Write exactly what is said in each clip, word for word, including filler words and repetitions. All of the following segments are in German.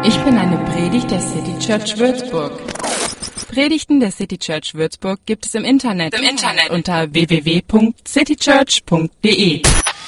Ich bin eine Predigt der City Church Würzburg. Predigten der City Church Würzburg gibt es im Internet, Im Internet. unter w w w punkt citychurch punkt d e.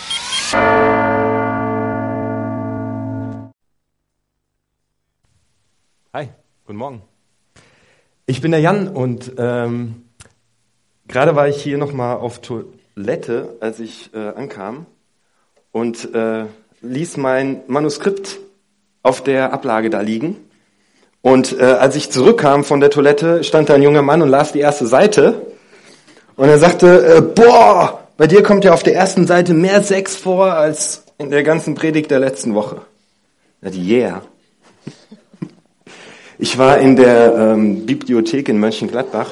Hi, guten Morgen. Ich bin der Jan und ähm, gerade war ich hier nochmal auf Toilette, als ich äh, ankam und äh, ließ mein Manuskript auf der Ablage da liegen. Und äh, als ich zurückkam von der Toilette, stand da ein junger Mann und las die erste Seite. Und er sagte, äh, boah, bei dir kommt ja auf der ersten Seite mehr Sex vor als in der ganzen Predigt der letzten Woche. Ja, die yeah. Ich war in der ähm, Bibliothek in Mönchengladbach,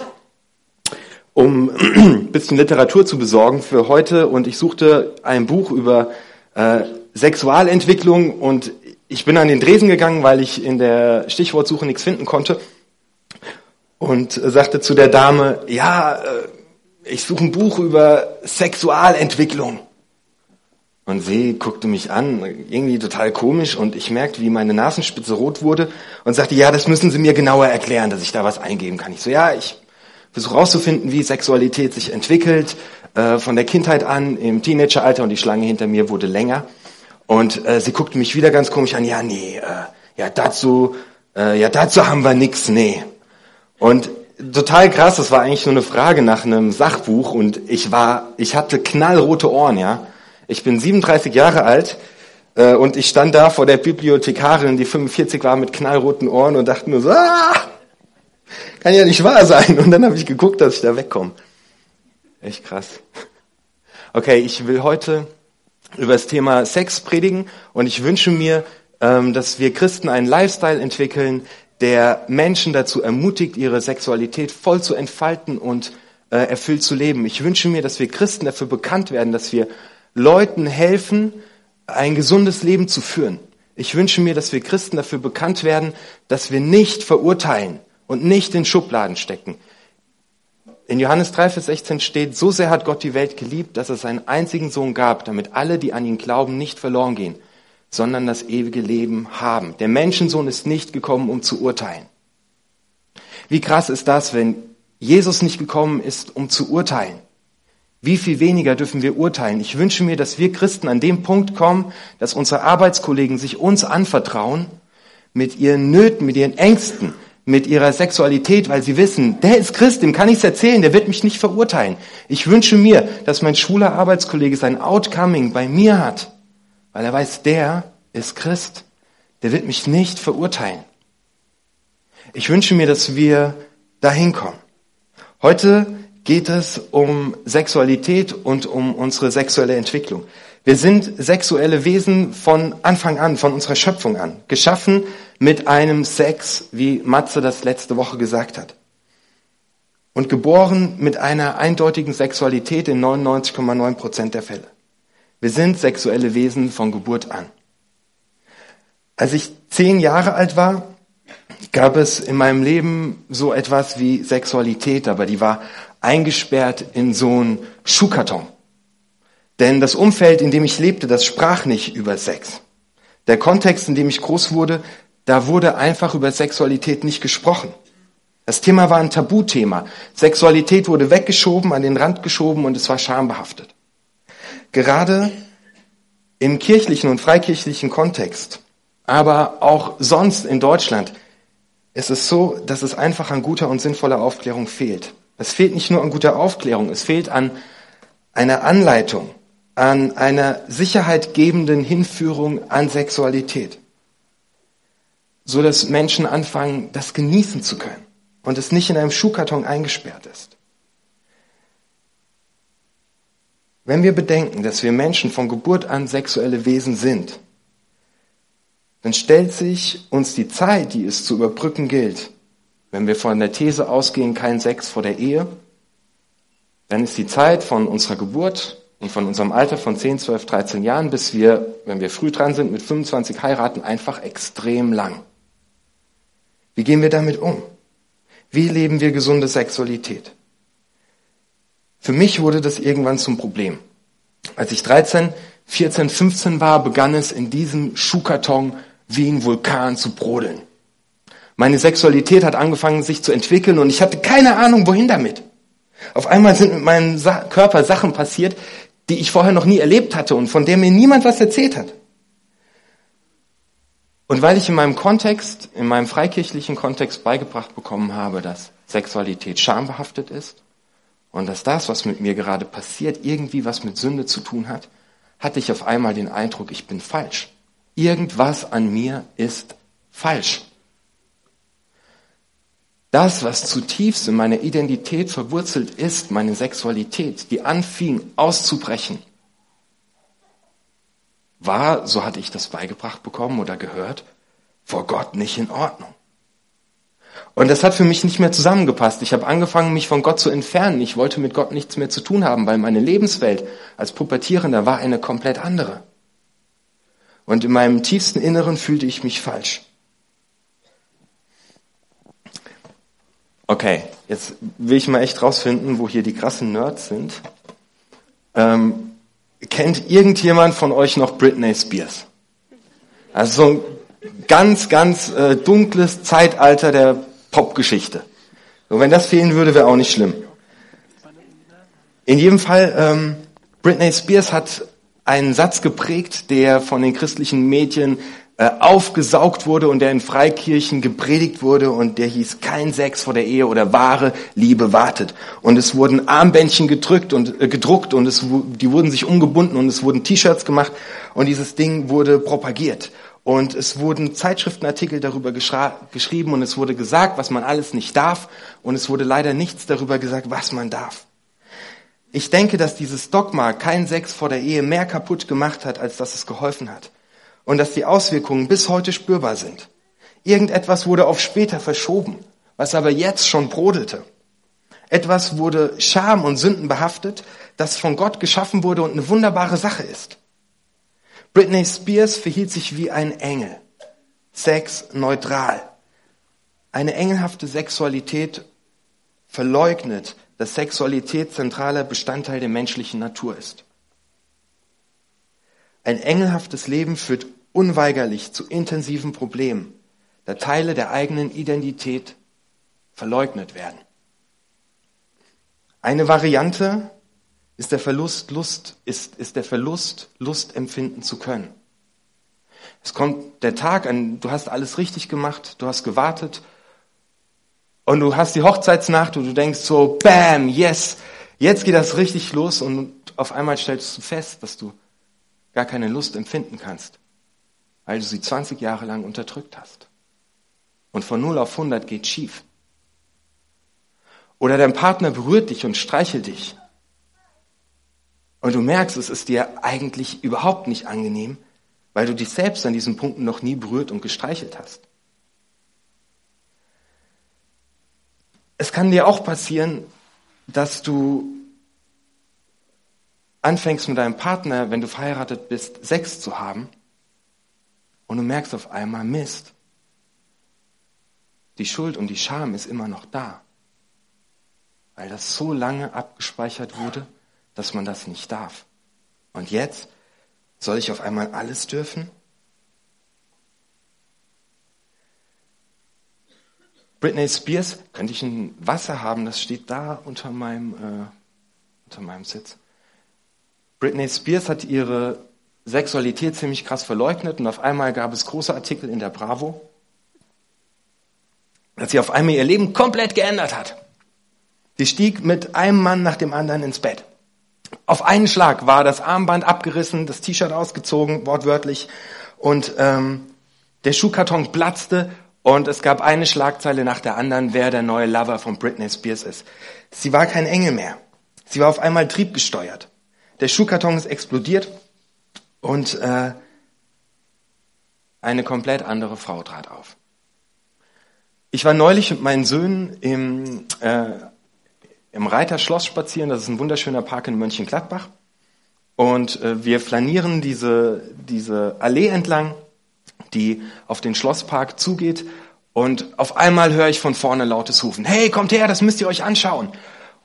um ein bisschen Literatur zu besorgen für heute. Und ich suchte ein Buch über äh, Sexualentwicklung und ich bin an den Dresen gegangen, weil ich in der Stichwortsuche nichts finden konnte und sagte zu der Dame, ja, ich suche ein Buch über Sexualentwicklung. Und sie guckte mich an, irgendwie total komisch, und ich merkte, wie meine Nasenspitze rot wurde und sagte, ja, das müssen Sie mir genauer erklären, dass ich da was eingeben kann. Ich so, ja, ich versuche rauszufinden, wie Sexualität sich entwickelt, äh, von der Kindheit an, im Teenageralter, und die Schlange hinter mir wurde länger. Und äh, sie guckte mich wieder ganz komisch an. Ja, nee, äh, ja dazu, äh, ja dazu haben wir nix, nee. Und total krass, das war eigentlich nur eine Frage nach einem Sachbuch, und ich war, ich hatte knallrote Ohren, ja. Ich bin siebenunddreißig Jahre alt äh, und ich stand da vor der Bibliothekarin, die fünfundvierzig war, mit knallroten Ohren und dachte nur so, ah, kann ja nicht wahr sein. Und dann habe ich geguckt, dass ich da wegkomme. Echt krass. Okay, ich will heute über das Thema Sex predigen, und ich wünsche mir, ähm, dass wir Christen einen Lifestyle entwickeln, der Menschen dazu ermutigt, ihre Sexualität voll zu entfalten und äh, erfüllt zu leben. Ich wünsche mir, dass wir Christen dafür bekannt werden, dass wir Leuten helfen, ein gesundes Leben zu führen. Ich wünsche mir, dass wir Christen dafür bekannt werden, dass wir nicht verurteilen und nicht in Schubladen stecken. In Johannes drei, Vers sechzehn steht, so sehr hat Gott die Welt geliebt, dass er seinen einzigen Sohn gab, damit alle, die an ihn glauben, nicht verloren gehen, sondern das ewige Leben haben. Der Menschensohn ist nicht gekommen, um zu urteilen. Wie krass ist das, wenn Jesus nicht gekommen ist, um zu urteilen? Wie viel weniger dürfen wir urteilen? Ich wünsche mir, dass wir Christen an dem Punkt kommen, dass unsere Arbeitskollegen sich uns anvertrauen mit ihren Nöten, mit ihren Ängsten, mit ihrer Sexualität, weil sie wissen, der ist Christ, dem kann ich es erzählen, der wird mich nicht verurteilen. Ich wünsche mir, dass mein schwuler Arbeitskollege sein Outcoming bei mir hat, weil er weiß, der ist Christ, der wird mich nicht verurteilen. Ich wünsche mir, dass wir dahin kommen. Heute geht es um Sexualität und um unsere sexuelle Entwicklung. Wir sind sexuelle Wesen von Anfang an, von unserer Schöpfung an, geschaffen mit einem Sex, wie Matze das letzte Woche gesagt hat. Und geboren mit einer eindeutigen Sexualität in neunundneunzig Komma neun Prozent der Fälle. Wir sind sexuelle Wesen von Geburt an. Als ich zehn Jahre alt war, gab es in meinem Leben so etwas wie Sexualität, aber die war eingesperrt in so einen Schuhkarton. Denn das Umfeld, in dem ich lebte, das sprach nicht über Sex. Der Kontext, in dem ich groß wurde, da wurde einfach über Sexualität nicht gesprochen. Das Thema war ein Tabuthema. Sexualität wurde weggeschoben, an den Rand geschoben, und es war schambehaftet. Gerade im kirchlichen und freikirchlichen Kontext, aber auch sonst in Deutschland, ist es so, dass es einfach an guter und sinnvoller Aufklärung fehlt. Es fehlt nicht nur an guter Aufklärung, es fehlt an einer Anleitung, an einer sicherheitgebenden Hinführung an Sexualität, so dass Menschen anfangen, das genießen zu können und es nicht in einem Schuhkarton eingesperrt ist. Wenn wir bedenken, dass wir Menschen von Geburt an sexuelle Wesen sind, dann stellt sich uns die Zeit, die es zu überbrücken gilt, wenn wir von der These ausgehen, kein Sex vor der Ehe, dann ist die Zeit von unserer Geburt und von unserem Alter von zehn, zwölf, dreizehn Jahren, bis wir, wenn wir früh dran sind, mit fünfundzwanzig heiraten, einfach extrem lang. Wie gehen wir damit um? Wie leben wir gesunde Sexualität? Für mich wurde das irgendwann zum Problem. Als ich dreizehn, vierzehn, fünfzehn war, begann es in diesem Schuhkarton wie ein Vulkan zu brodeln. Meine Sexualität hat angefangen, sich zu entwickeln und ich hatte keine Ahnung, wohin damit. Auf einmal sind mit meinem Sa- Körper Sachen passiert, die ich vorher noch nie erlebt hatte und von der mir niemand was erzählt hat. Und weil ich in meinem Kontext, in meinem freikirchlichen Kontext beigebracht bekommen habe, dass Sexualität schambehaftet ist und dass das, was mit mir gerade passiert, irgendwie was mit Sünde zu tun hat, hatte ich auf einmal den Eindruck, ich bin falsch. Irgendwas an mir ist falsch. Das, was zutiefst in meiner Identität verwurzelt ist, meine Sexualität, die anfing auszubrechen, war, so hatte ich das beigebracht bekommen oder gehört, vor Gott nicht in Ordnung. Und das hat für mich nicht mehr zusammengepasst. Ich habe angefangen, mich von Gott zu entfernen. Ich wollte mit Gott nichts mehr zu tun haben, weil meine Lebenswelt als Pubertierender war eine komplett andere. Und in meinem tiefsten Inneren fühlte ich mich falsch. Okay, jetzt will ich mal echt rausfinden, wo hier die krassen Nerds sind. Ähm, kennt irgendjemand von euch noch Britney Spears? Also so ein ganz, ganz äh, dunkles Zeitalter der Popgeschichte. So, wenn das fehlen würde, wäre auch nicht schlimm. In jedem Fall, ähm, Britney Spears hat einen Satz geprägt, der von den christlichen Medien äh, aufgesaugt wurde und der in Freikirchen gepredigt wurde und der hieß: kein Sex vor der Ehe oder wahre Liebe wartet. Und es wurden Armbändchen gedrückt und äh, gedruckt und es, die wurden sich umgebunden und es wurden T-Shirts gemacht und dieses Ding wurde propagiert. Und es wurden Zeitschriftenartikel darüber geschra- geschrieben und es wurde gesagt, was man alles nicht darf und es wurde leider nichts darüber gesagt, was man darf. Ich denke, dass dieses Dogma, kein Sex vor der Ehe, mehr kaputt gemacht hat, als dass es geholfen hat. Und dass die Auswirkungen bis heute spürbar sind. Irgendetwas wurde auf später verschoben, was aber jetzt schon brodelte. Etwas wurde Scham und Sünden behaftet, das von Gott geschaffen wurde und eine wunderbare Sache ist. Britney Spears verhielt sich wie ein Engel, sexneutral. Eine engelhafte Sexualität verleugnet, dass Sexualität zentraler Bestandteil der menschlichen Natur ist. Ein engelhaftes Leben führt unweigerlich zu intensiven Problemen, da Teile der eigenen Identität verleugnet werden. Eine Variante ist der Verlust, Lust, ist, ist der Verlust, Lust empfinden zu können. Es kommt der Tag an, du hast alles richtig gemacht, du hast gewartet und du hast die Hochzeitsnacht und du denkst so, bam, yes, jetzt geht das richtig los und auf einmal stellst du fest, dass du gar keine Lust empfinden kannst, weil du sie zwanzig Jahre lang unterdrückt hast. Und von null auf hundert geht schief. Oder dein Partner berührt dich und streichelt dich. Und du merkst, es ist dir eigentlich überhaupt nicht angenehm, weil du dich selbst an diesen Punkten noch nie berührt und gestreichelt hast. Es kann dir auch passieren, dass du anfängst mit deinem Partner, wenn du verheiratet bist, Sex zu haben und du merkst auf einmal, Mist, die Schuld und die Scham ist immer noch da, weil das so lange abgespeichert wurde, dass man das nicht darf. Und jetzt soll ich auf einmal alles dürfen? Britney Spears, könnte ich ein Wasser haben, das steht da unter meinem, äh, unter meinem Sitz. Britney Spears hat ihre Sexualität ziemlich krass verleugnet und auf einmal gab es große Artikel in der Bravo, dass sie auf einmal ihr Leben komplett geändert hat. Sie stieg mit einem Mann nach dem anderen ins Bett. Auf einen Schlag war das Armband abgerissen, das T-Shirt ausgezogen, wortwörtlich, und ähm, der Schuhkarton platzte und es gab eine Schlagzeile nach der anderen, wer der neue Lover von Britney Spears ist. Sie war kein Engel mehr. Sie war auf einmal triebgesteuert. Der Schuhkarton ist explodiert und äh, eine komplett andere Frau trat auf. Ich war neulich mit meinen Söhnen im, äh, im Reiterschloss spazieren. Das ist ein wunderschöner Park in Mönchengladbach. Und äh, wir flanieren diese, diese Allee entlang, die auf den Schlosspark zugeht. Und auf einmal höre ich von vorne lautes Rufen. Hey, kommt her, das müsst ihr euch anschauen.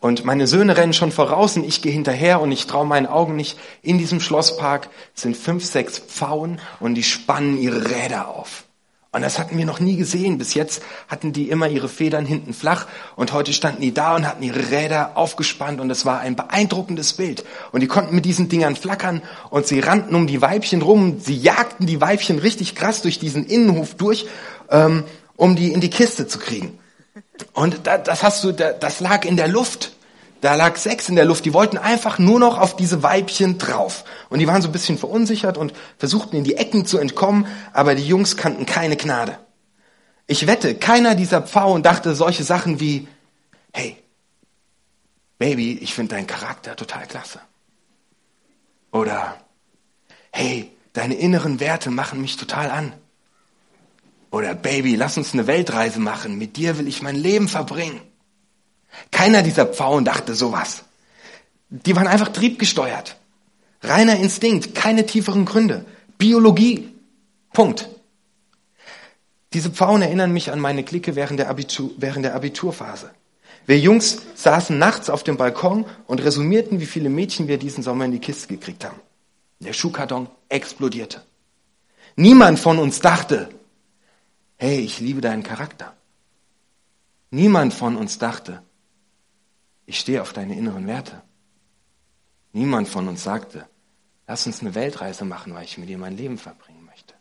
Und meine Söhne rennen schon voraus und ich gehe hinterher und ich traue meinen Augen nicht. In diesem Schlosspark sind fünf, sechs Pfauen und die spannen ihre Räder auf. Und das hatten wir noch nie gesehen. Bis jetzt hatten die immer ihre Federn hinten flach und heute standen die da und hatten ihre Räder aufgespannt und es war ein beeindruckendes Bild. Und die konnten mit diesen Dingern flackern und sie rannten um die Weibchen rum. Sie jagten die Weibchen richtig krass durch diesen Innenhof durch, ähm, um die in die Kiste zu kriegen. Und da, das hast du, da, das lag in der Luft. Da lag Sex in der Luft. Die wollten einfach nur noch auf diese Weibchen drauf. Und die waren so ein bisschen verunsichert und versuchten in die Ecken zu entkommen, aber die Jungs kannten keine Gnade. Ich wette, keiner dieser Pfauen dachte solche Sachen wie, hey, Baby, ich finde deinen Charakter total klasse. Oder, hey, deine inneren Werte machen mich total an. Oder, Baby, lass uns eine Weltreise machen. Mit dir will ich mein Leben verbringen. Keiner dieser Pfauen dachte sowas. Die waren einfach triebgesteuert. Reiner Instinkt, keine tieferen Gründe. Biologie. Punkt. Diese Pfauen erinnern mich an meine Clique während der, Abitur, während der Abiturphase. Wir Jungs saßen nachts auf dem Balkon und resümierten, wie viele Mädchen wir diesen Sommer in die Kiste gekriegt haben. Der Schuhkarton explodierte. Niemand von uns dachte, hey, ich liebe deinen Charakter. Niemand von uns dachte, ich stehe auf deine inneren Werte. Niemand von uns sagte, lass uns eine Weltreise machen, weil ich mit dir mein Leben verbringen möchte.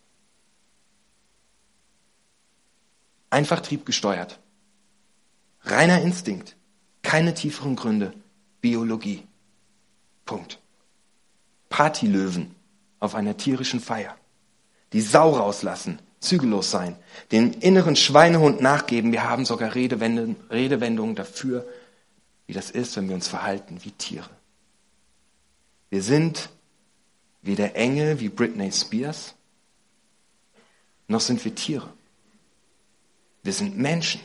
Einfach triebgesteuert. Reiner Instinkt. Keine tieferen Gründe. Biologie. Punkt. Partylöwen auf einer tierischen Feier. Die Sau rauslassen. Zügellos sein, den inneren Schweinehund nachgeben. Wir haben sogar Redewendungen, Redewendungen dafür, wie das ist, wenn wir uns verhalten wie Tiere. Wir sind weder Engel wie Britney Spears, noch sind wir Tiere. Wir sind Menschen.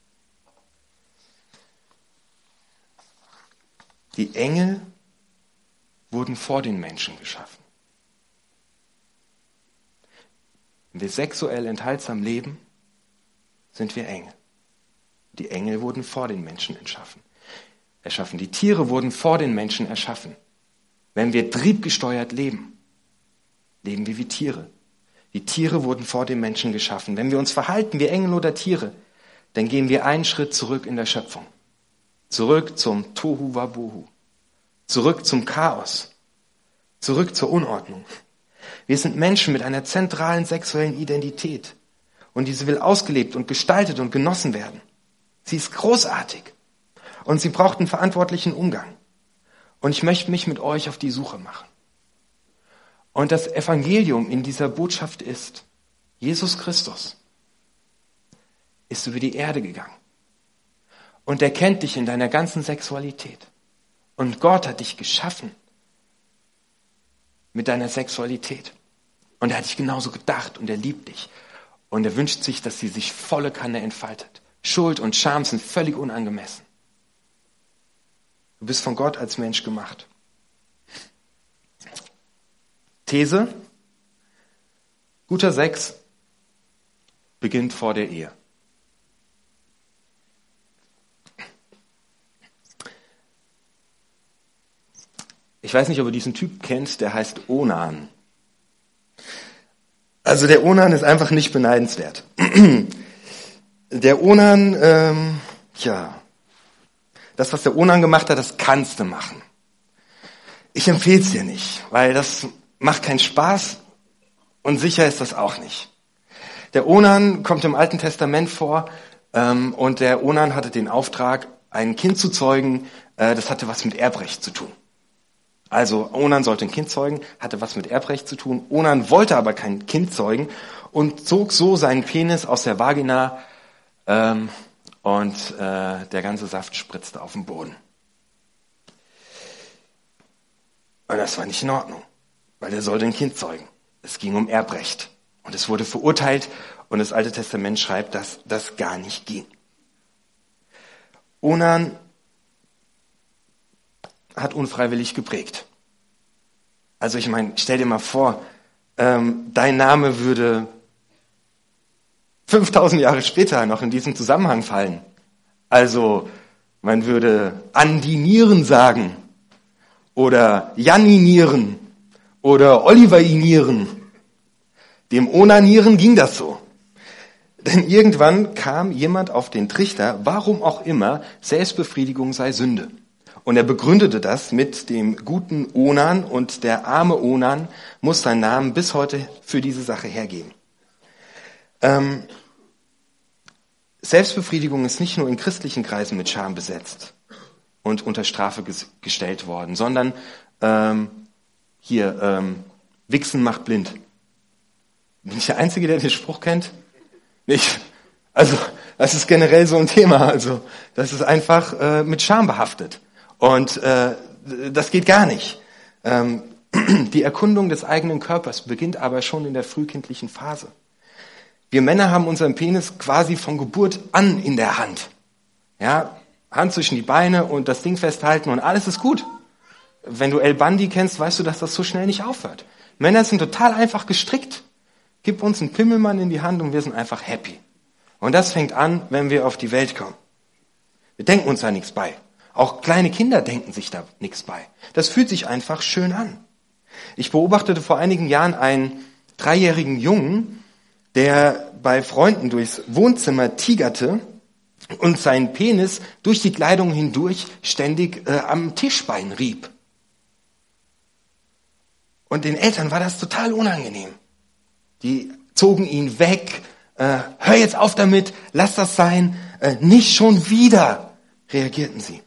Die Engel wurden vor den Menschen geschaffen. Wenn wir sexuell enthaltsam leben, sind wir Engel. Die Engel wurden vor den Menschen erschaffen. erschaffen. Die Tiere wurden vor den Menschen erschaffen. Wenn wir triebgesteuert leben, leben wir wie Tiere. Die Tiere wurden vor den Menschen geschaffen. Wenn wir uns verhalten wie Engel oder Tiere, dann gehen wir einen Schritt zurück in der Schöpfung. Zurück zum Tohu Wabohu. Zurück zum Chaos. Zurück zur Unordnung. Wir sind Menschen mit einer zentralen sexuellen Identität. Und diese will ausgelebt und gestaltet und genossen werden. Sie ist großartig. Und sie braucht einen verantwortlichen Umgang. Und ich möchte mich mit euch auf die Suche machen. Und das Evangelium in dieser Botschaft ist, Jesus Christus ist über die Erde gegangen. Und er kennt dich in deiner ganzen Sexualität. Und Gott hat dich geschaffen mit deiner Sexualität. Und er hat dich genauso gedacht und er liebt dich. Und er wünscht sich, dass sie sich volle Kanne entfaltet. Schuld und Scham sind völlig unangemessen. Du bist von Gott als Mensch gemacht. These: Guter Sex beginnt vor der Ehe. Ich weiß nicht, ob ihr diesen Typ kennt, der heißt Onan. Also der Onan ist einfach nicht beneidenswert. Der Onan, ähm, ja, das, was der Onan gemacht hat, das kannst du machen. Ich empfehle es dir nicht, weil das macht keinen Spaß und sicher ist das auch nicht. Der Onan kommt im Alten Testament vor ähm, und der Onan hatte den Auftrag, ein Kind zu zeugen, äh, das hatte was mit Erbrecht zu tun. Also Onan sollte ein Kind zeugen, hatte was mit Erbrecht zu tun. Onan wollte aber kein Kind zeugen und zog so seinen Penis aus der Vagina ähm, und äh, der ganze Saft spritzte auf den Boden. Und das war nicht in Ordnung, weil er sollte ein Kind zeugen. Es ging um Erbrecht und es wurde verurteilt und das Alte Testament schreibt, dass das gar nicht ging. Onan hat unfreiwillig geprägt. Also ich meine, stell dir mal vor, ähm, dein Name würde fünftausend Jahre später noch in diesem Zusammenhang fallen. Also Man würde andinieren sagen oder janinieren oder oliverinieren. Dem Onanieren ging das so. Denn irgendwann kam jemand auf den Trichter, warum auch immer, Selbstbefriedigung sei Sünde. Und er begründete das mit dem guten Onan, und der arme Onan muss seinen Namen bis heute für diese Sache hergeben. Ähm, Selbstbefriedigung ist nicht nur in christlichen Kreisen mit Scham besetzt und unter Strafe ges- gestellt worden, sondern ähm, hier, ähm, Wichsen macht blind. Bin ich der Einzige, der den Spruch kennt? Nicht. Also, das ist generell so ein Thema. Also, das ist einfach äh, mit Scham behaftet. Und äh, das geht gar nicht. Ähm, die Erkundung des eigenen Körpers beginnt aber schon in der frühkindlichen Phase. Wir Männer haben unseren Penis quasi von Geburt an in der Hand. Ja, Hand zwischen die Beine und das Ding festhalten und alles ist gut. Wenn du El Bandi kennst, weißt du, dass das so schnell nicht aufhört. Männer sind total einfach gestrickt. Gib uns einen Pimmelmann in die Hand und wir sind einfach happy. Und das fängt an, wenn wir auf die Welt kommen. Wir denken uns da nichts bei. Auch kleine Kinder denken sich da nichts bei. Das fühlt sich einfach schön an. Ich beobachtete vor einigen Jahren einen dreijährigen Jungen, der bei Freunden durchs Wohnzimmer tigerte und seinen Penis durch die Kleidung hindurch ständig äh, am Tischbein rieb. Und den Eltern war das total unangenehm. Die zogen ihn weg. Äh, hör jetzt auf damit, lass das sein. Äh, nicht schon wieder, reagierten sie.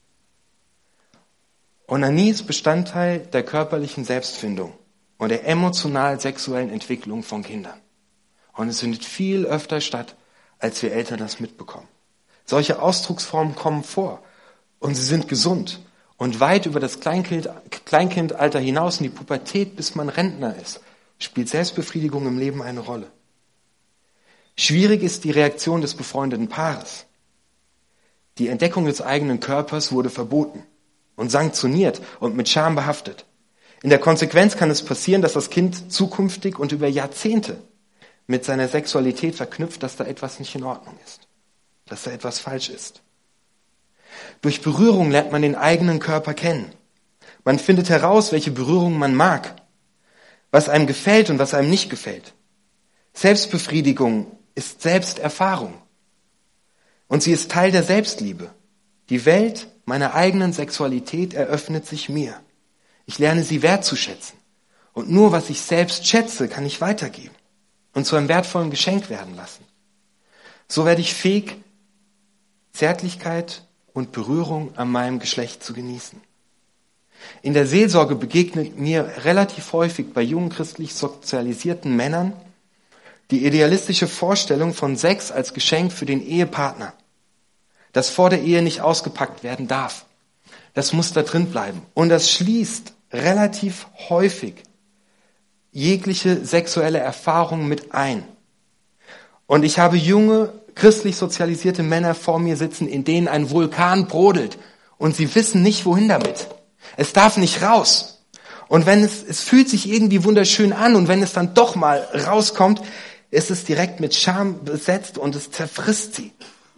Onanie ist Bestandteil der körperlichen Selbstfindung und der emotional-sexuellen Entwicklung von Kindern. Und es findet viel öfter statt, als wir Eltern das mitbekommen. Solche Ausdrucksformen kommen vor und sie sind gesund. Und weit über das Kleinkind, Kleinkindalter hinaus in die Pubertät, bis man Rentner ist, spielt Selbstbefriedigung im Leben eine Rolle. Schwierig ist die Reaktion des befreundeten Paares. Die Entdeckung des eigenen Körpers wurde verboten und sanktioniert und mit Scham behaftet. In der Konsequenz kann es passieren, dass das Kind zukünftig und über Jahrzehnte mit seiner Sexualität verknüpft, dass da etwas nicht in Ordnung ist, dass da etwas falsch ist. Durch Berührung lernt man den eigenen Körper kennen. Man findet heraus, welche Berührung man mag, was einem gefällt und was einem nicht gefällt. Selbstbefriedigung ist Selbsterfahrung. Und sie ist Teil der Selbstliebe. Die Welt meiner eigenen Sexualität eröffnet sich mir. Ich lerne sie wertzuschätzen. Und nur was ich selbst schätze, kann ich weitergeben und zu einem wertvollen Geschenk werden lassen. So werde ich fähig, Zärtlichkeit und Berührung an meinem Geschlecht zu genießen. In der Seelsorge begegnet mir relativ häufig bei jungen christlich sozialisierten Männern die idealistische Vorstellung von Sex als Geschenk für den Ehepartner, das vor der Ehe nicht ausgepackt werden darf. Das muss da drin bleiben. Und das schließt relativ häufig jegliche sexuelle Erfahrung mit ein. Und ich habe junge, christlich sozialisierte Männer vor mir sitzen, in denen ein Vulkan brodelt. Und sie wissen nicht, wohin damit. Es darf nicht raus. Und wenn es, es fühlt sich irgendwie wunderschön an und wenn es dann doch mal rauskommt, ist es direkt mit Scham besetzt und es zerfrisst sie.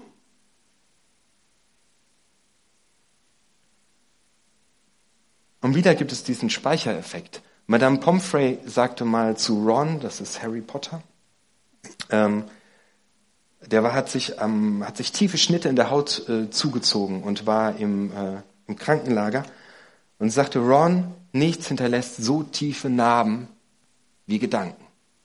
Und wieder gibt es diesen Speichereffekt. Madame Pomfrey sagte mal zu Ron, das ist Harry Potter, ähm, der war, hat, sich, ähm, hat sich tiefe Schnitte in der Haut äh, zugezogen und war im, äh, im Krankenlager und sagte, Ron, nichts hinterlässt so tiefe Narben wie Gedanken.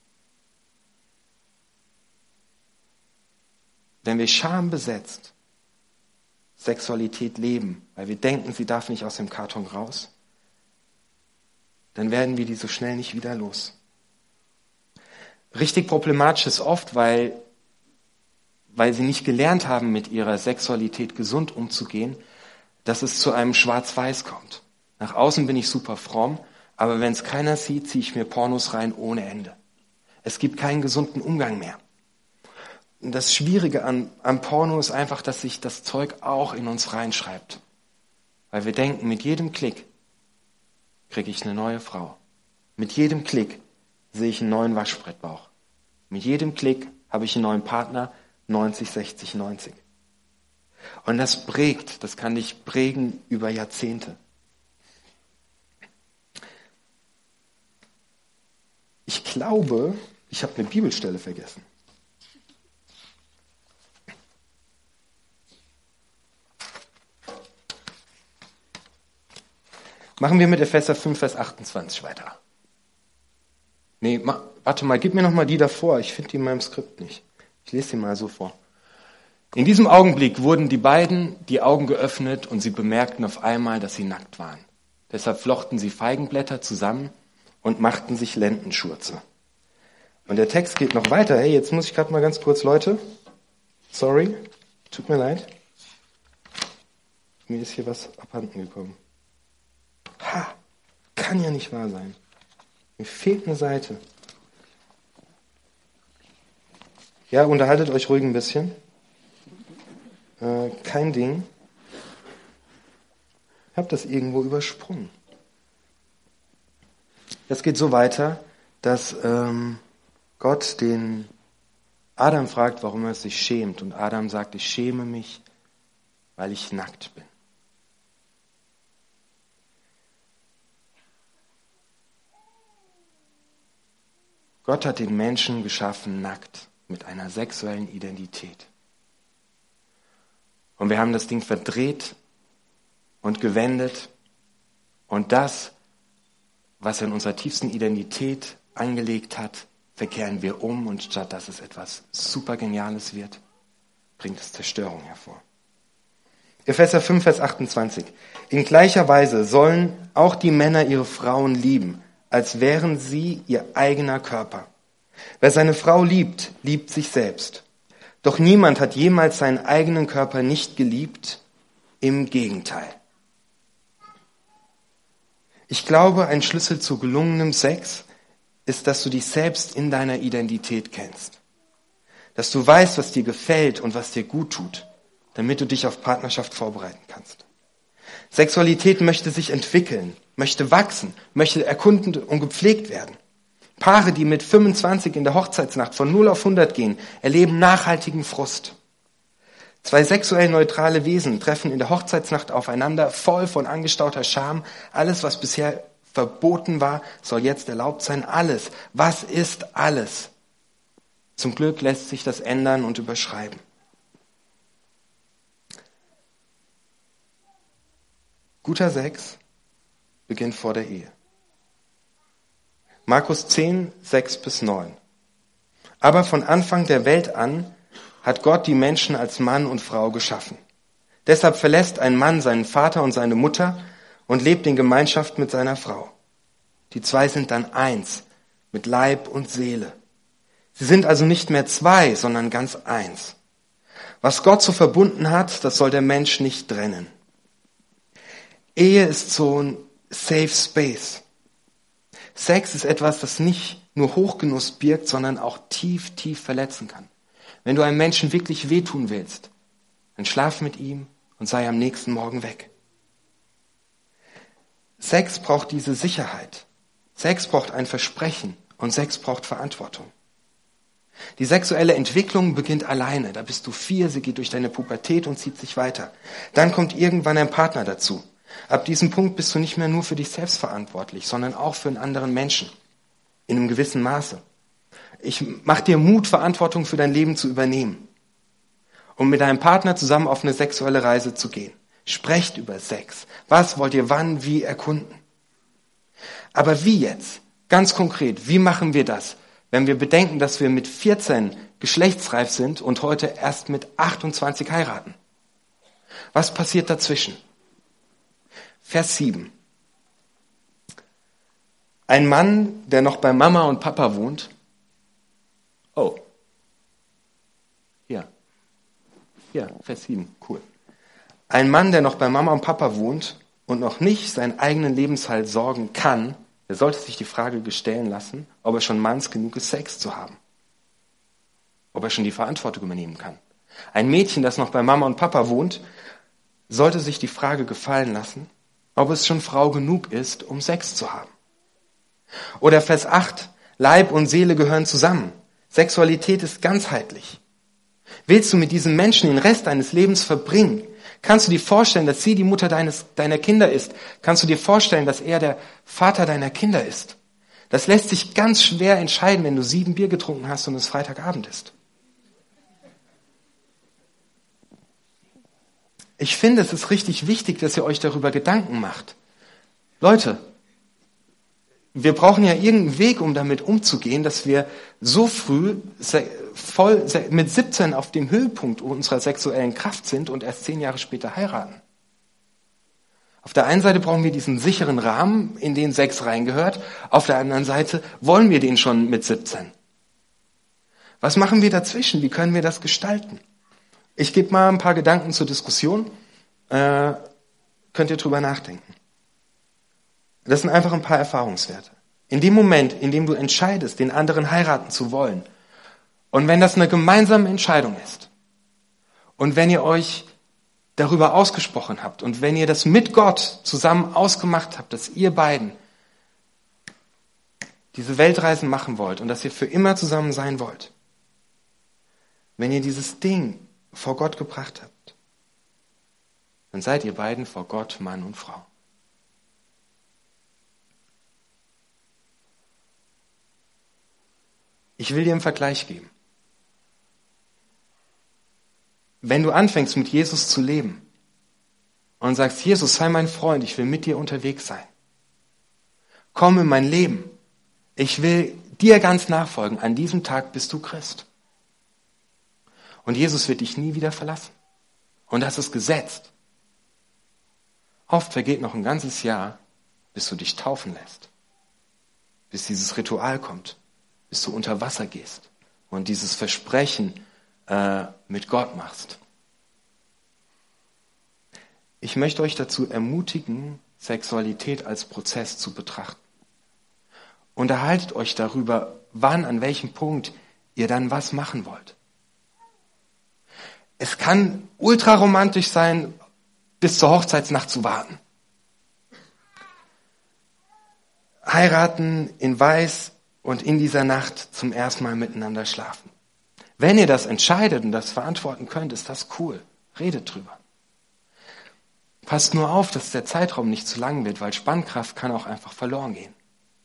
Wenn wir Scham besetzt Sexualität leben, weil wir denken, sie darf nicht aus dem Karton raus, dann werden wir die so schnell nicht wieder los. Richtig problematisch ist oft, weil, weil sie nicht gelernt haben, mit ihrer Sexualität gesund umzugehen, dass es zu einem Schwarz-Weiß kommt. Nach außen bin ich super fromm, aber wenn es keiner sieht, ziehe ich mir Pornos rein ohne Ende. Es gibt keinen gesunden Umgang mehr. Und das Schwierige an, an Porno ist einfach, dass sich das Zeug auch in uns reinschreibt. Weil wir denken, mit jedem Klick kriege ich eine neue Frau. Mit jedem Klick sehe ich einen neuen Und das prägt, das kann dich prägen über Jahrzehnte. Ich glaube, ich habe eine Bibelstelle vergessen. Machen wir mit Epheser fünf, Vers achtundzwanzig weiter. Nee, ma, warte mal, gib mir noch mal die davor. Ich finde die in meinem Skript nicht. Ich lese sie mal so vor. In diesem Augenblick wurden die beiden die Augen geöffnet und sie bemerkten auf einmal, dass sie nackt waren. Deshalb flochten sie Feigenblätter zusammen und machten sich Lendenschurze. Und der Text geht noch weiter. Hey, jetzt muss ich gerade mal ganz kurz, Leute. Sorry, tut mir leid. Mir ist hier was abhanden gekommen. Ha, kann ja nicht wahr sein. Mir fehlt eine Seite. Ja, unterhaltet euch ruhig ein bisschen. Äh, kein Ding. Ich habe das irgendwo übersprungen. Das geht so weiter, dass ähm, Gott den Adam fragt, warum er sich schämt. Und Adam sagt, ich schäme mich, weil ich nackt bin. Gott hat den Menschen geschaffen nackt, mit einer sexuellen Identität. Und wir haben das Ding verdreht und gewendet. Und das, was er in unserer tiefsten Identität angelegt hat, verkehren wir um. Und statt dass es etwas super Geniales wird, bringt es Zerstörung hervor. Epheser fünf, Vers achtundzwanzig. In gleicher Weise sollen auch die Männer ihre Frauen lieben, als wären sie ihr eigener Körper. Wer seine Frau liebt, liebt sich selbst. Doch niemand hat jemals seinen eigenen Körper nicht geliebt, im Gegenteil. Ich glaube, ein Schlüssel zu gelungenem Sex ist, dass du dich selbst in deiner Identität kennst. Dass du weißt, was dir gefällt und was dir gut tut, damit du dich auf Partnerschaft vorbereiten kannst. Sexualität möchte sich entwickeln, möchte wachsen, möchte erkunden und gepflegt werden. Paare, die mit fünfundzwanzig in der Hochzeitsnacht von null auf hundert gehen, erleben nachhaltigen Frust. Zwei sexuell neutrale Wesen treffen in der Hochzeitsnacht aufeinander, voll von angestauter Scham. Alles, was bisher verboten war, soll jetzt erlaubt sein. Alles. Was ist alles? Zum Glück lässt sich das ändern und überschreiben. Guter Sex beginnt vor der Ehe. Markus zehn, sechs bis neun. Aber von Anfang der Welt an hat Gott die Menschen als Mann und Frau geschaffen. Deshalb verlässt ein Mann seinen Vater und seine Mutter und lebt in Gemeinschaft mit seiner Frau. Die zwei sind dann eins, mit Leib und Seele. Sie sind also nicht mehr zwei, sondern ganz eins. Was Gott so verbunden hat, das soll der Mensch nicht trennen. Ehe ist so ein Safe Space. Sex ist etwas, das nicht nur Hochgenuss birgt, sondern auch tief, tief verletzen kann. Wenn du einem Menschen wirklich wehtun willst, dann schlaf mit ihm und sei am nächsten Morgen weg. Sex braucht diese Sicherheit. Sex braucht ein Versprechen und Sex braucht Verantwortung. Die sexuelle Entwicklung beginnt alleine. Da bist du vier, sie geht durch deine Pubertät und zieht sich weiter. Dann kommt irgendwann ein Partner dazu. Ab diesem Punkt bist du nicht mehr nur für dich selbst verantwortlich, sondern auch für einen anderen Menschen. In einem gewissen Maße. Ich mach dir Mut, Verantwortung für dein Leben zu übernehmen. Um mit deinem Partner zusammen auf eine sexuelle Reise zu gehen. Sprecht über Sex. Was wollt ihr wann, wie erkunden? Aber wie jetzt? Ganz konkret, wie machen wir das, wenn wir bedenken, dass wir mit vierzehn geschlechtsreif sind und heute erst mit achtundzwanzig heiraten? Was passiert dazwischen? Vers sieben. Ein Mann, der noch bei Mama und Papa wohnt. Oh. Ja. Ja, Vers sieben. Cool. Ein Mann, der noch bei Mama und Papa wohnt und noch nicht seinen eigenen Lebenshalt sorgen kann, der sollte sich die Frage stellen lassen, ob er schon manns genug ist, Sex zu haben. Ob er schon die Verantwortung übernehmen kann. Ein Mädchen, das noch bei Mama und Papa wohnt, sollte sich die Frage gefallen lassen, ob es schon Frau genug ist, um Sex zu haben. Oder Vers acht, Leib und Seele gehören zusammen. Sexualität ist ganzheitlich. Willst du mit diesem Menschen den Rest deines Lebens verbringen? Kannst du dir vorstellen, dass sie die Mutter deines, deiner Kinder ist? Kannst du dir vorstellen, dass er der Vater deiner Kinder ist? Das lässt sich ganz schwer entscheiden, wenn du sieben Bier getrunken hast und es Freitagabend ist. Ich finde, es ist richtig wichtig, dass ihr euch darüber Gedanken macht. Leute, wir brauchen ja irgendeinen Weg, um damit umzugehen, dass wir so früh voll mit siebzehn auf dem Höhepunkt unserer sexuellen Kraft sind und erst zehn Jahre später heiraten. Auf der einen Seite brauchen wir diesen sicheren Rahmen, in den Sex reingehört. Auf der anderen Seite wollen wir den schon mit siebzehn. Was machen wir dazwischen? Wie können wir das gestalten? Ich gebe mal ein paar Gedanken zur Diskussion. Äh, könnt ihr drüber nachdenken. Das sind einfach ein paar Erfahrungswerte. In dem Moment, in dem du entscheidest, den anderen heiraten zu wollen, und wenn das eine gemeinsame Entscheidung ist, und wenn ihr euch darüber ausgesprochen habt, und wenn ihr das mit Gott zusammen ausgemacht habt, dass ihr beiden diese Weltreisen machen wollt und dass ihr für immer zusammen sein wollt, wenn ihr dieses Ding vor Gott gebracht habt, dann seid ihr beiden vor Gott Mann und Frau. Ich will dir einen Vergleich geben. Wenn du anfängst, mit Jesus zu leben und sagst, Jesus, sei mein Freund, ich will mit dir unterwegs sein. Komm in mein Leben. Ich will dir ganz nachfolgen. An diesem Tag bist du Christ. Und Jesus wird dich nie wieder verlassen. Und das ist gesetzt. Oft vergeht noch ein ganzes Jahr, bis du dich taufen lässt. Bis dieses Ritual kommt. Bis du unter Wasser gehst und dieses Versprechen äh, mit Gott machst. Ich möchte euch dazu ermutigen, Sexualität als Prozess zu betrachten. Unterhaltet euch darüber, wann, an welchem Punkt ihr dann was machen wollt. Es kann ultraromantisch sein, bis zur Hochzeitsnacht zu warten. Heiraten in Weiß und in dieser Nacht zum ersten Mal miteinander schlafen. Wenn ihr das entscheidet und das verantworten könnt, ist das cool. Redet drüber. Passt nur auf, dass der Zeitraum nicht zu lang wird, weil Spannkraft kann auch einfach verloren gehen.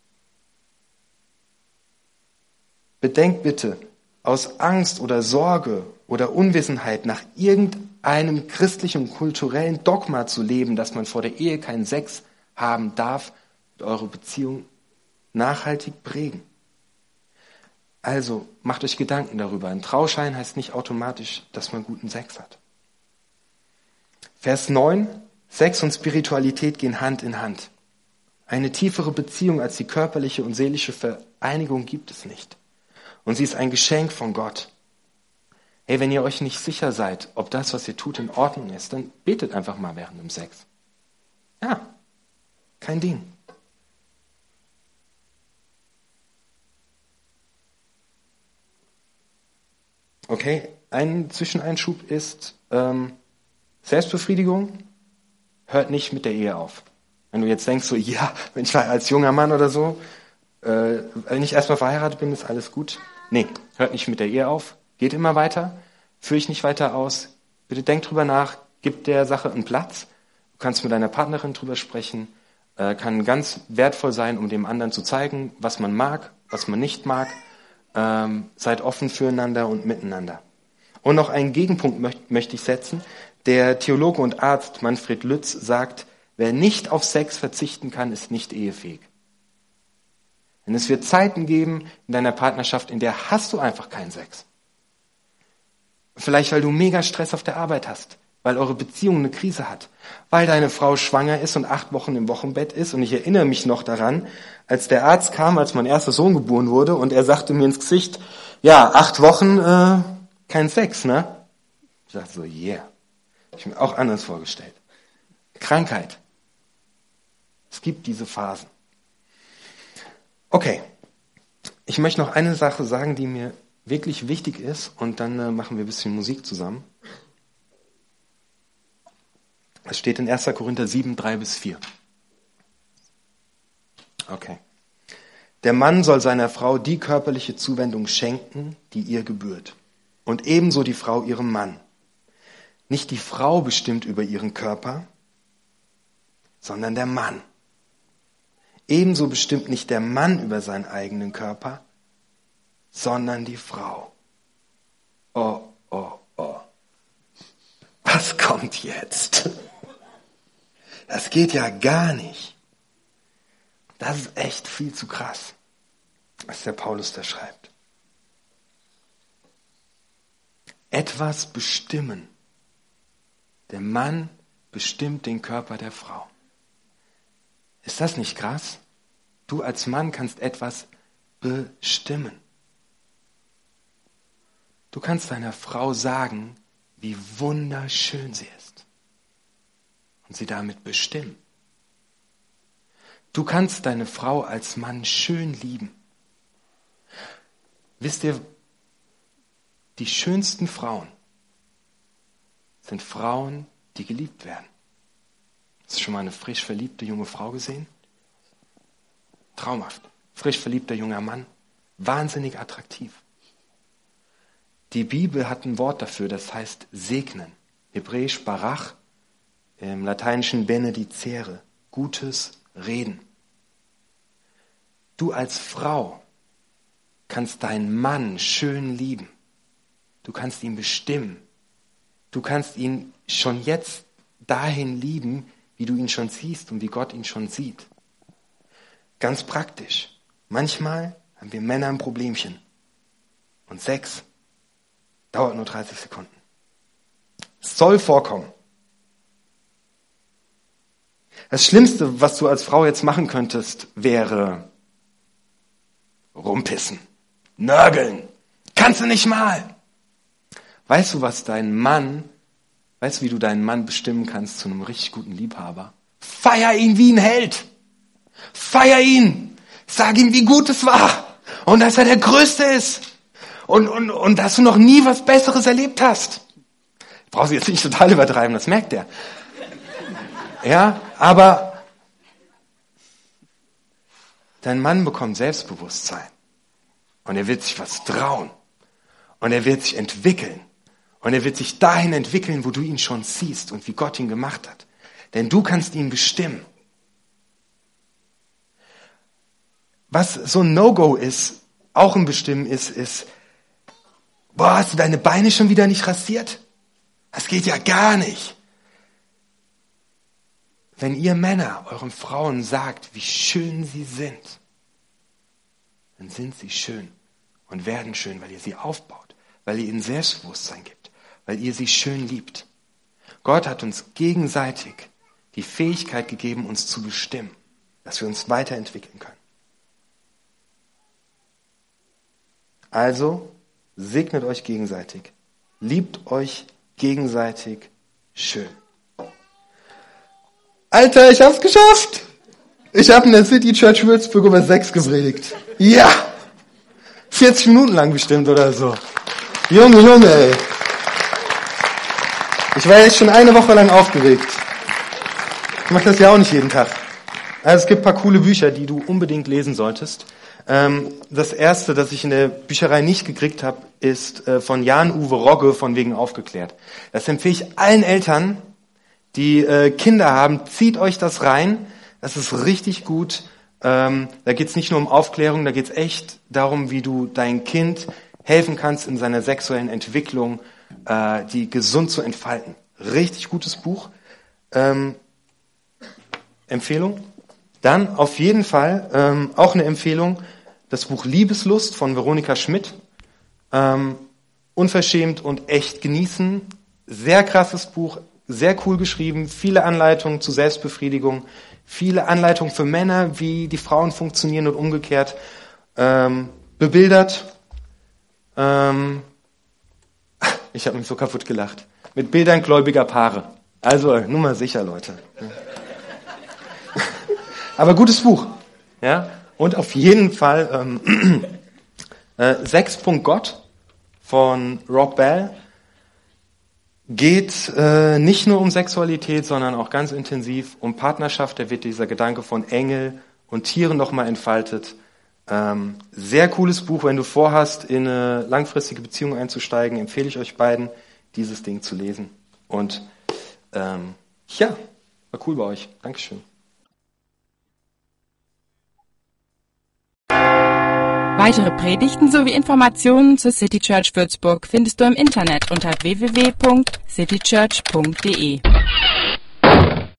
Bedenkt bitte, aus Angst oder Sorge oder Unwissenheit nach irgendeinem christlichen und kulturellen Dogma zu leben, dass man vor der Ehe keinen Sex haben darf, wird eure Beziehung nachhaltig prägen. Also macht euch Gedanken darüber. Ein Trauschein heißt nicht automatisch, dass man guten Sex hat. Vers neun. Sex und Spiritualität gehen Hand in Hand. Eine tiefere Beziehung als die körperliche und seelische Vereinigung gibt es nicht. Und sie ist ein Geschenk von Gott. Hey, wenn ihr euch nicht sicher seid, ob das, was ihr tut, in Ordnung ist, dann betet einfach mal während dem Sex. Ja, kein Ding. Okay, ein Zwischeneinschub ist, ähm, Selbstbefriedigung hört nicht mit der Ehe auf. Wenn du jetzt denkst, so, ja, wenn ich als junger Mann oder so, äh, wenn ich erstmal verheiratet bin, ist alles gut. Nee, hört nicht mit der Ehe auf, geht immer weiter, führe ich nicht weiter aus. Bitte denk drüber nach, gib der Sache einen Platz. Du kannst mit deiner Partnerin drüber sprechen, äh, kann ganz wertvoll sein, um dem anderen zu zeigen, was man mag, was man nicht mag. Ähm, seid offen füreinander und miteinander. Und noch einen Gegenpunkt möcht, möchte ich setzen. Der Theologe und Arzt Manfred Lütz sagt, wer nicht auf Sex verzichten kann, ist nicht ehefähig. Denn es wird Zeiten geben in deiner Partnerschaft, in der hast du einfach keinen Sex. Vielleicht, weil du mega Stress auf der Arbeit hast, weil eure Beziehung eine Krise hat, weil deine Frau schwanger ist und acht Wochen im Wochenbett ist. Und ich erinnere mich noch daran, als der Arzt kam, als mein erster Sohn geboren wurde und er sagte mir ins Gesicht, ja, acht Wochen, äh, kein Sex, ne? Ich dachte so, yeah. Ich habe mir auch anders vorgestellt. Krankheit. Es gibt diese Phasen. Okay. Ich möchte noch eine Sache sagen, die mir wirklich wichtig ist und dann äh, machen wir ein bisschen Musik zusammen. Es steht in erster Korinther sieben, drei bis vier. Okay. Der Mann soll seiner Frau die körperliche Zuwendung schenken, die ihr gebührt. und ebenso die Frau ihrem Mann. Nicht die Frau bestimmt über ihren Körper, sondern der Mann. Ebenso bestimmt nicht der Mann über seinen eigenen Körper, sondern die Frau. Oh, oh, oh. Was kommt jetzt? Das geht ja gar nicht. Das ist echt viel zu krass, was der Paulus da schreibt. Etwas bestimmen. Der Mann bestimmt den Körper der Frau. Ist das nicht krass? Du als Mann kannst etwas bestimmen. Du kannst deiner Frau sagen, wie wunderschön sie ist. Und sie damit bestimmen. Du kannst deine Frau als Mann schön lieben. Wisst ihr, die schönsten Frauen sind Frauen, die geliebt werden. Hast du schon mal eine frisch verliebte junge Frau gesehen? Traumhaft. Frisch verliebter junger Mann. Wahnsinnig attraktiv. Die Bibel hat ein Wort dafür, das heißt segnen. Hebräisch barach, im Lateinischen benedicere. Gutes Reden. Du als Frau kannst deinen Mann schön lieben. Du kannst ihn bestimmen. Du kannst ihn schon jetzt dahin lieben, wie du ihn schon siehst und wie Gott ihn schon sieht. Ganz praktisch. Manchmal haben wir Männer ein Problemchen. Und Sex dauert nur dreißig Sekunden. Es soll vorkommen. Das Schlimmste, was du als Frau jetzt machen könntest, wäre rumpissen, nörgeln. Kannst du nicht mal. Weißt du, was dein Mann, weißt du, wie du deinen Mann bestimmen kannst zu einem richtig guten Liebhaber? Feier ihn wie ein Held. Feier ihn. Sag ihm, wie gut es war. Und dass er der Größte ist. Und, und, und dass du noch nie was Besseres erlebt hast. Brauchst du jetzt nicht total übertreiben, das merkt er. Ja, aber dein Mann bekommt Selbstbewusstsein. Und er wird sich was trauen. Und er wird sich entwickeln. Und er wird sich dahin entwickeln, wo du ihn schon siehst und wie Gott ihn gemacht hat. Denn du kannst ihn bestimmen. Was so ein No-Go ist, auch ein Bestimmen ist, ist, boah, hast du deine Beine schon wieder nicht rasiert? Das geht ja gar nicht. Wenn ihr Männer euren Frauen sagt, wie schön sie sind, dann sind sie schön und werden schön, weil ihr sie aufbaut, weil ihr ihnen Selbstbewusstsein gibt, weil ihr sie schön liebt. Gott hat uns gegenseitig die Fähigkeit gegeben, uns zu bestimmen, dass wir uns weiterentwickeln können. Also, segnet euch gegenseitig, liebt euch gegenseitig schön. Alter, ich hab's geschafft! Ich habe in der City Church Würzburg über Sex gepredigt. Ja! vierzig Minuten lang bestimmt oder so. Junge, Junge, ey. Ich war jetzt schon eine Woche lang aufgeregt. Ich mache das ja auch nicht jeden Tag. Also es gibt ein paar coole Bücher, die du unbedingt lesen solltest. Das erste, das ich in der Bücherei nicht gekriegt habe, ist von Jan-Uwe Rogge von Wegen aufgeklärt. Das empfehle ich allen Eltern, die Kinder haben. Zieht euch das rein. Das ist richtig gut. Da geht es nicht nur um Aufklärung, da geht es echt darum, wie du dein Kind helfen kannst in seiner sexuellen Entwicklung, die gesund zu entfalten. Richtig gutes Buch. Ähm, Empfehlung. Dann auf jeden Fall ähm, auch eine Empfehlung, das Buch Liebeslust von Veronika Schmidt. Ähm, unverschämt und echt genießen. Sehr krasses Buch, sehr cool geschrieben, viele Anleitungen zur Selbstbefriedigung, viele Anleitungen für Männer, wie die Frauen funktionieren und umgekehrt. Ähm, bebildert. Ähm, ich habe mich so kaputt gelacht. Mit Bildern gläubiger Paare. Also, nur mal sicher, Leute. Aber gutes Buch. Ja? Und auf jeden Fall ähm, äh, sechs Punkt Gott von Rob Bell geht äh, nicht nur um Sexualität, sondern auch ganz intensiv um Partnerschaft. Da wird dieser Gedanke von Engel und Tieren nochmal entfaltet. Ähm, sehr cooles Buch. Wenn du vorhast, in eine langfristige Beziehung einzusteigen, empfehle ich euch beiden, dieses Ding zu lesen. Und ähm, ja, war cool bei euch. Dankeschön. Weitere Predigten sowie Informationen zur City Church Würzburg findest du im Internet unter w w w punkt city church punkt d e.